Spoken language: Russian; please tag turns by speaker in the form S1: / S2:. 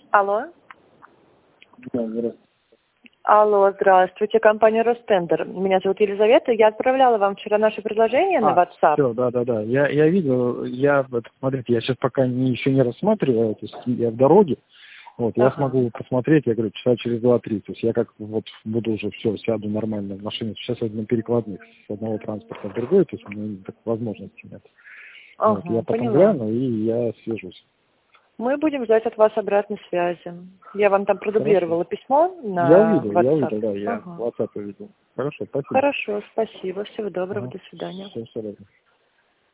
S1: Алло.
S2: Да, здравствуйте.
S1: Алло, здравствуйте, компания Ростендер. Меня зовут Елизавета. Я отправляла вам вчера наше предложение на WhatsApp.
S2: Все, да. Я видел, смотрите, я сейчас пока еще не рассматриваю, то есть я в дороге. Вот, я смогу посмотреть, я говорю, часа через 2-3. То есть я как вот буду уже все, сяду нормально в машине. Сейчас я на перекладных с одного транспорта в другой, то есть у меня такой возможности нет. Вот, я потом гляну и я свяжусь.
S1: Мы будем ждать от вас обратной связи. Я вам там продублировала письмо на WhatsApp.
S2: Я видел, да, я в WhatsApp видел. Хорошо, спасибо.
S1: Хорошо, спасибо. Всего доброго, до свидания.
S2: Все,